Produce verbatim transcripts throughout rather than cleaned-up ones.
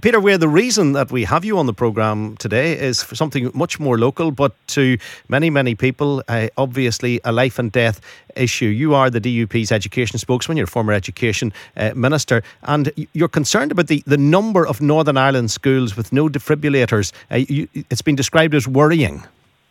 Peter Weir, the reason that we have you on the programme today is for something much more local, but to many, many people, uh, obviously a life and death issue. You are the D U P's education spokesman, you're a former education uh, minister, and you're concerned about the, the number of Northern Ireland schools with no defibrillators. Uh, you, it's been described as worrying.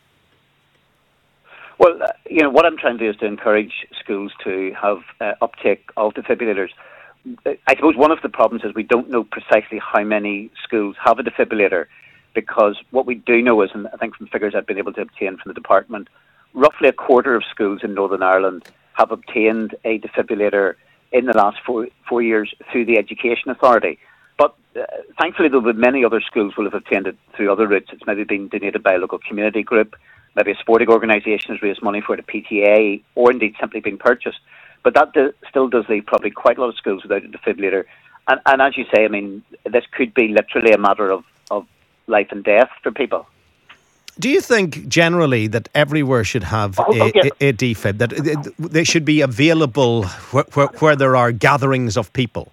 Well, uh, you know, what I'm trying to do is to encourage schools to have uh, uptake of defibrillators. I suppose one of the problems is we don't know precisely how many schools have a defibrillator, because what we do know is, and I think from figures I've been able to obtain from the department, roughly a quarter of schools in Northern Ireland have obtained a defibrillator in the last four, four years through the Education Authority. But uh, thankfully, though, many other schools will have obtained it through other routes. It's maybe been donated by a local community group, maybe a sporting organisation has raised money for it, a P T A, or indeed simply been purchased. But that do, still does leave probably quite a lot of schools without a defibrillator. And, and as you say, I mean, this could be literally a matter of, of life and death for people. Do you think generally that everywhere should have oh, a, oh, yeah. a, a defib, that they should be available where, where, where there are gatherings of people?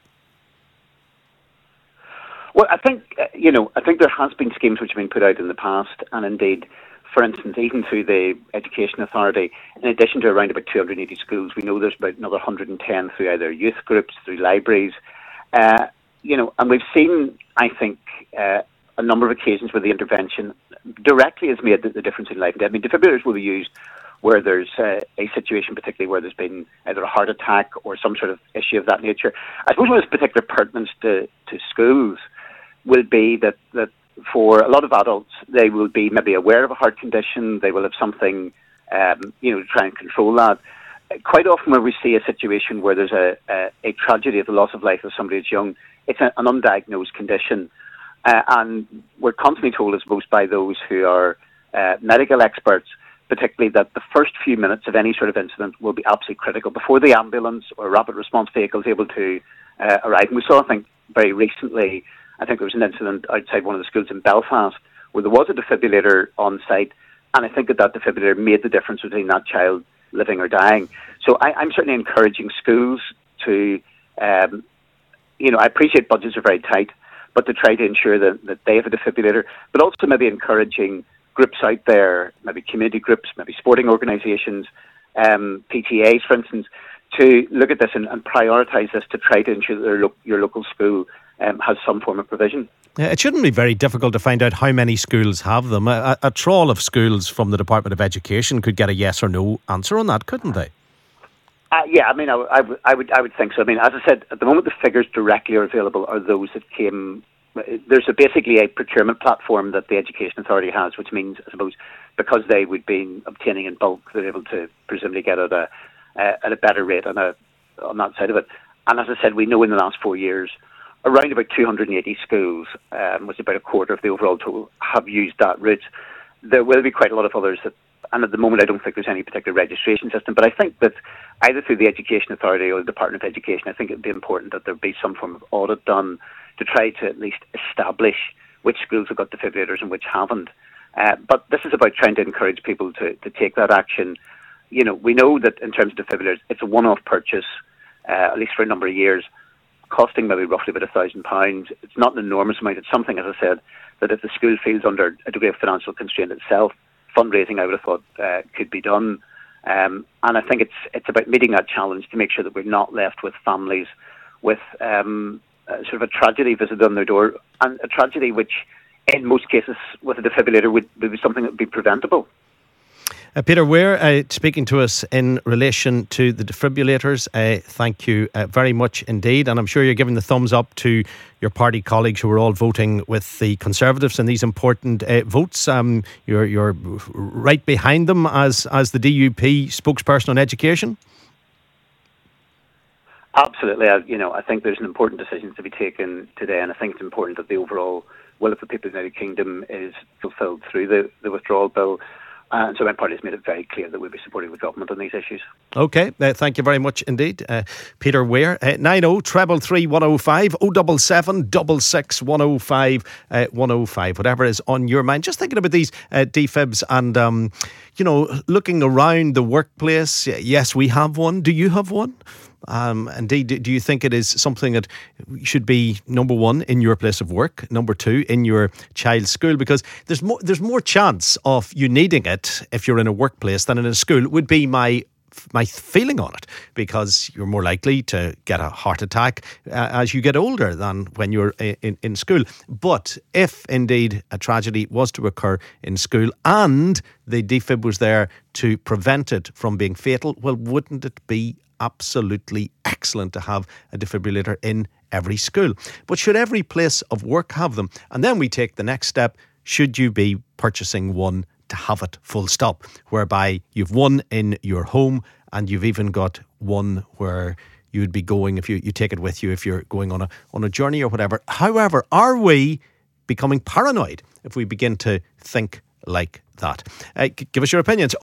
Well, I think, uh, you know, I think there has been schemes which have been put out in the past, and indeed, for instance, even through the Education Authority, in addition to around about two hundred eighty schools, we know there's about another one hundred ten through either youth groups, through libraries, uh, you know, and we've seen, I think, uh, a number of occasions where the intervention directly has made the, the difference in life and death. I mean, defibrillators will be used where there's uh, a situation, particularly where there's been either a heart attack or some sort of issue of that nature. I suppose what is particular pertinence to, to schools will be that, that for a lot of adults, they will be maybe aware of a heart condition, they will have something, um, you know, to try and control that. Quite often where we see a situation where there's a, a, a tragedy of the loss of life of somebody who's young, it's a, an undiagnosed condition. Uh, and we're constantly told, I suppose, by those who are uh, medical experts, particularly that the first few minutes of any sort of incident will be absolutely critical before the ambulance or rapid response vehicle is able to uh, arrive. And we saw, I think, very recently, I think there was an incident outside one of the schools in Belfast where there was a defibrillator on site, and I think that that defibrillator made the difference between that child living or dying. So I, I'm certainly encouraging schools to, um, you know, I appreciate budgets are very tight, but to try to ensure that, that they have a defibrillator, but also maybe encouraging groups out there, maybe community groups, maybe sporting organisations, um, P T As, for instance, to look at this and, and prioritise this to try to ensure that their lo- your local school um, has some form of provision. Yeah, it shouldn't be very difficult to find out how many schools have them. A, a, a trawl of schools from the Department of Education could get a yes or no answer on that, couldn't they? Uh, yeah, I mean, I, I, w- I would, I would think so. I mean, as I said, at the moment, the figures directly are available are those that came. There's a, basically a procurement platform that the Education Authority has, which means, I suppose, because they would be obtaining in bulk, they're able to presumably get at a uh, at a better rate on a on that side of it. And as I said, we know in the last four years, around about two hundred eighty schools, um, which is about a quarter of the overall total, have used that route. There will be quite a lot of others that. And at the moment, I don't think there's any particular registration system. But I think that either through the Education Authority or the Department of Education, I think it would be important that there be some form of audit done to try to at least establish which schools have got defibrillators and which haven't. Uh, but this is about trying to encourage people to, to take that action. You know, we know that in terms of defibrillators, it's a one-off purchase, uh, at least for a number of years, costing maybe roughly about a thousand pounds. It's not an enormous amount. It's something, as I said, that if the school feels under a degree of financial constraint itself, fundraising, I would have thought, uh, could be done. Um, and I think it's it's about meeting that challenge to make sure that we're not left with families with um, uh, sort of a tragedy visited on their door, and a tragedy which, in most cases, with a defibrillator would, would be something that would be preventable. Uh, Peter Weir, uh, speaking to us in relation to the defibrillators, uh, thank you uh, very much indeed. And I'm sure you're giving the thumbs up to your party colleagues who are all voting with the Conservatives in these important uh, votes. Um, you're, you're right behind them as, as the D U P spokesperson on education. Absolutely. I, you know, I think there's an important decision to be taken today, and I think it's important that the overall will of the people of the United Kingdom is fulfilled through the, the withdrawal bill. And so my party has made it very clear that we'll be supporting the government on these issues. OK, uh, thank you very much indeed. Uh, Peter Weir, uh, nine oh treble three one oh five, oh seven seven, six six one oh five, uh, one oh five, whatever is on your mind. Just thinking about these uh, defibs and, um, you know, looking around the workplace. Yes, we have one. Do you have one? Um, indeed, do you think it is something that should be, number one, in your place of work, number two, in your child's school? Because there's more, there's more chance of you needing it if you're in a workplace than in a school, would be my my feeling on it, because you're more likely to get a heart attack uh, as you get older than when you're in, in school. But if indeed a tragedy was to occur in school and the defib was there to prevent it from being fatal, well, wouldn't it be absolutely excellent to have a defibrillator in every school? But should every place of work have them? And then we take the next step. Should you be purchasing one to have it, full stop, whereby you've one in your home and you've even got one where you would be going, if you, you take it with you if you're going on a on a journey or whatever. However, are we becoming paranoid if we begin to think like that? Uh, give us your opinions.